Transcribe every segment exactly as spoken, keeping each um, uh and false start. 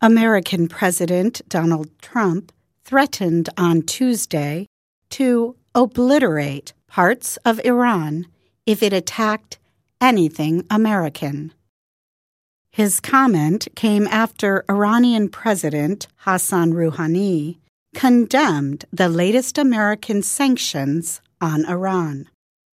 American President Donald Trump threatened on Tuesday to obliterate parts of Iran if it attacked anything American. His comment came after Iranian President Hassan Rouhani condemned the latest American sanctions on Iran.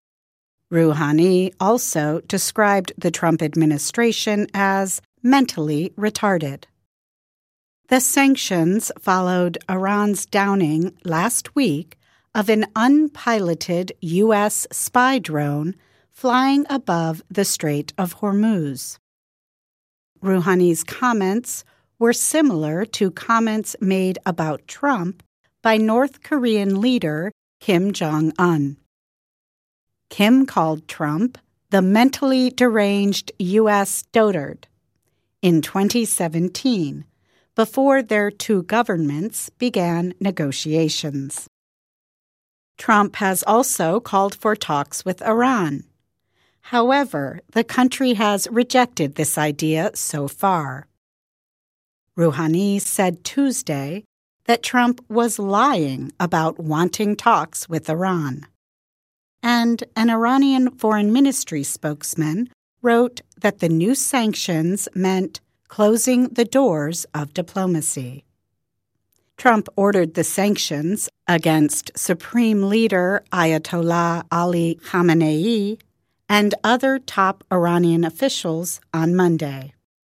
Rouhani also described the Trump administration as mentally retarded. The sanctions followed Iran's downing last week of an unpiloted U S spy drone flying above the Strait of Hormuz. Rouhani's comments were similar to comments made about Trump by North Korean leader Kim Jong-un. Kim called Trump the mentally deranged U S dotard in twenty seventeen, before their two governments began negotiations. Trump has also called for talks with Iran. However, the country has rejected this idea so far. Rouhani said Tuesday that Trump was lying about wanting talks with Iran. And an Iranian foreign ministry spokesman wrote that the new sanctions meant closing the doors of diplomacy. Trump ordered the sanctions against Supreme Leader Ayatollah Ali Khamenei and other top Iranian officials on Monday.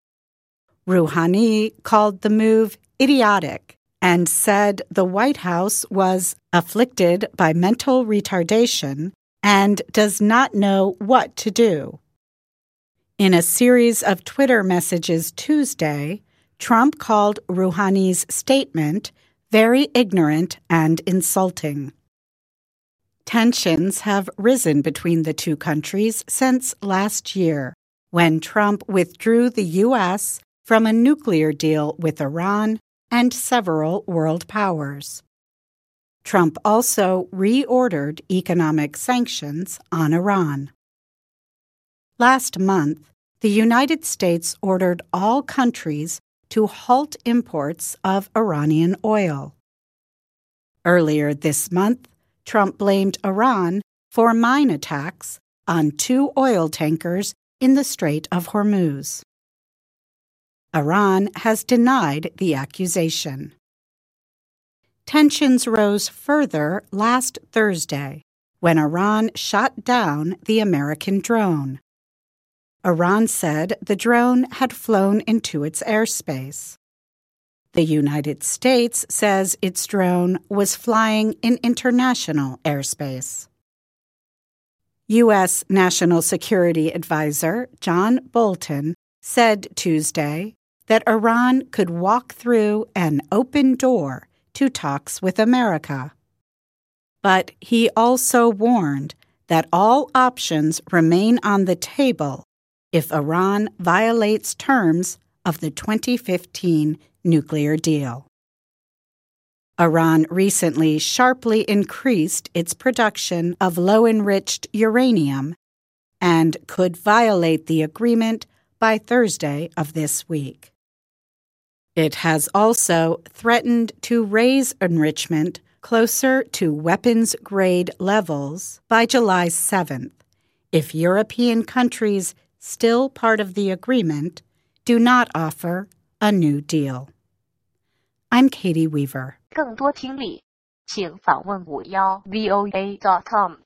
Rouhani called the move idiotic and said the White House was afflicted by mental retardation and does not know what to do. In a series of Twitter messages Tuesday, Trump called Rouhani's statement very ignorant and insulting. Tensions have risen between the two countries since last year, when Trump withdrew the U S from a nuclear deal with Iran and several world powers. Trump also reordered economic sanctions on Iran. Last month, the United States ordered all countries to halt imports of Iranian oil. Earlier this month, Trump blamed Iran for mine attacks on two oil tankers in the Strait of Hormuz. Iran has denied the accusation. Tensions rose further last Thursday when Iran shot down the American drone. Iran said the drone had flown into its airspace. The United States says its drone was flying in international airspace. U S National Security Advisor John Bolton said Tuesday that Iran could walk through an open door to talks with America. But he also warned that all options remain on the table if Iran violates terms of the twenty fifteen nuclear deal. Iran recently sharply increased its production of low-enriched uranium and could violate the agreement by Thursday of this week. It has also threatened to raise enrichment closer to weapons-grade levels by July seventh if European countries still part of the agreement do not offer a new deal. I'm Katie Weaver. 更多听力，请访问五幺 V O A dot com。